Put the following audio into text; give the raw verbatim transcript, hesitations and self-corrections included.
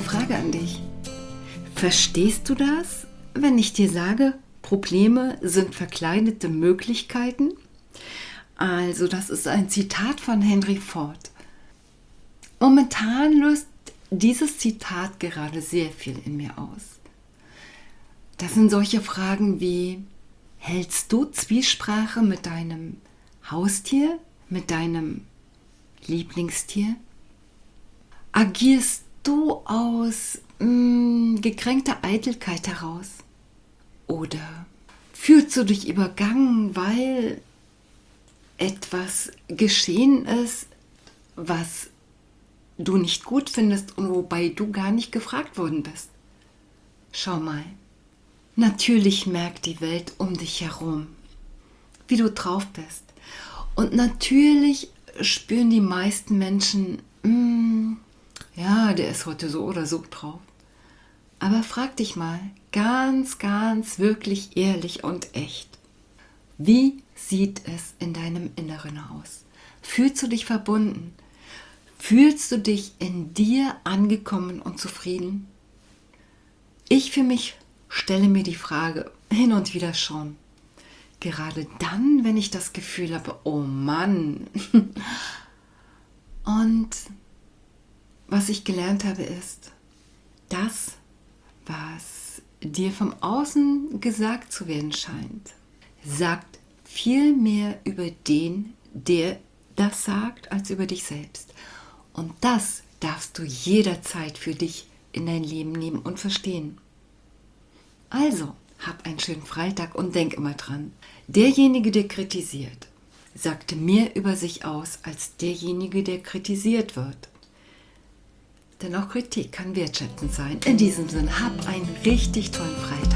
Frage an dich. Verstehst du das, wenn ich dir sage, Probleme sind verkleinerte Möglichkeiten? Also, das ist ein Zitat von Henry Ford. Momentan löst dieses Zitat gerade sehr viel in mir aus. Das sind solche Fragen wie: Hältst du Zwiesprache mit deinem Haustier, mit deinem Lieblingstier? Agierst du aus mh, gekränkter Eitelkeit heraus? Oder fühlst du dich übergangen, weil etwas geschehen ist, was du nicht gut findest und wobei du gar nicht gefragt worden bist? Schau mal, natürlich merkt die Welt um dich herum, wie du drauf bist. Und natürlich spüren die meisten Menschen, mh, ja, der ist heute so oder so drauf. Aber frag dich mal ganz, ganz wirklich ehrlich und echt. Wie sieht es in deinem Inneren aus? Fühlst du dich verbunden? Fühlst du dich in dir angekommen und zufrieden? Ich für mich stelle mir die Frage hin und wieder schon. Gerade dann, wenn ich das Gefühl habe, oh Mann. Und was ich gelernt habe ist, das, was dir vom Außen gesagt zu werden scheint, sagt viel mehr über den, der das sagt, als über dich selbst. Und das darfst du jederzeit für dich in dein Leben nehmen und verstehen. Also, hab einen schönen Freitag und denk immer dran, derjenige, der kritisiert, sagt mehr über sich aus als derjenige, der kritisiert wird. Denn auch Kritik kann wertschätzend sein. In diesem Sinne, hab einen richtig tollen Freitag.